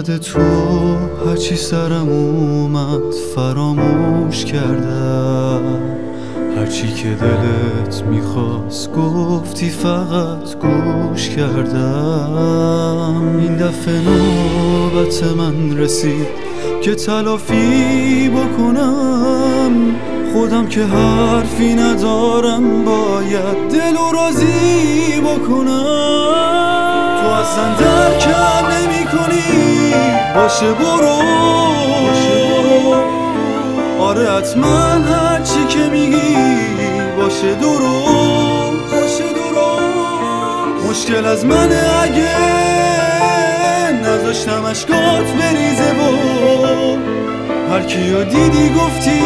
یاد تو هرچی سرم اومد فراموش کردم، هرچی که دلت میخواست گفتی فقط گوش کردم. این دفعه نوبت من رسید که تلافی بکنم، خودم که حرفی ندارم باید دلو راضی بکنم. تو اصلا درکم نمی کنی، باشه برو آره حتما هرچی که میگی باشه درست. مشکل از منه اگه نذاشتم اشکات بریزه و هر کیو دیدی گفتی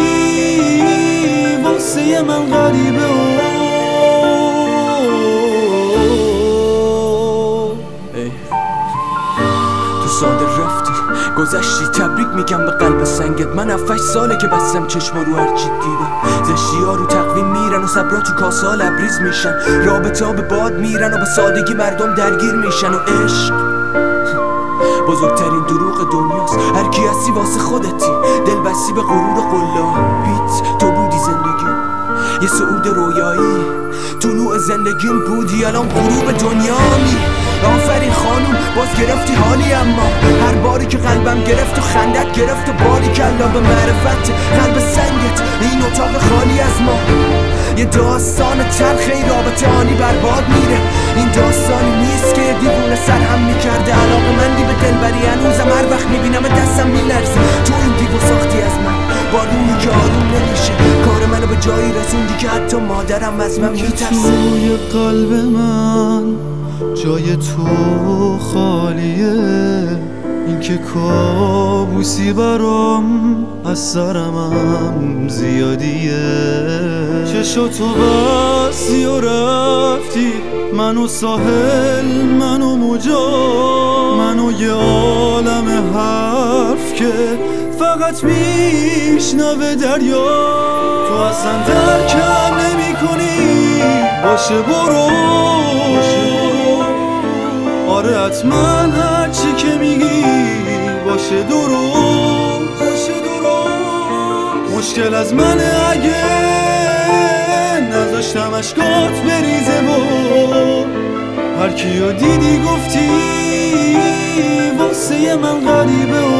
واسه من غریبه تو ساده رفتی گذشتی، تبریک میگم به قلب سنگت. من 7-8 ساله که بستم چشما رو هرچی دیدم. زشتی ها رو تقویم میرن و صبرا تو کاسا لبریز میشن، رابطه ها به باد میرن و به سادگی مردم درگیر میشن. و عشق بزرگترین دروغ دنیاست، هر کی هستی واسه خودتی، دل بستی به غرور قلابیت. تو بودی زندگی یه صعود رویایی، طلوع زندگیم بودی الان غروب دنیامی. آفرین خانوم باز گرفتی حالی، اما هر باری که قلبم گرفت و خندت گرفت و باری کلا به معرفت قلب سنگت این اتاق خالی از ما. یه داستان تلخه ای رابطه آنی برباد میره، این داستانی نیست که دیوونه سرهم میکرده. علاقه مندی به دلبری هنوزم هر وقت میبینم دستم میلرزه. تو این دیو ساختی از من با روحی که آروم نمیشه، کار منو به جایی رسوندی که حتی مادرم از من میترسه. توی قلب من جای تو خالیه، این که کابوسی برام از سرمم زیادیه. چشاتو بستی و رفتی، منو ساحل منو موجا، منو یه عالم حرف که فقط میشنوه دریا. تو اصلا درکم نمی کنی، باشه برو آره حتما هرچی که میگی باشه درست. مشکل از منه اگه نذاشتم اشکات بریزه و هر کیو دیدی گفتی واسه من غریبه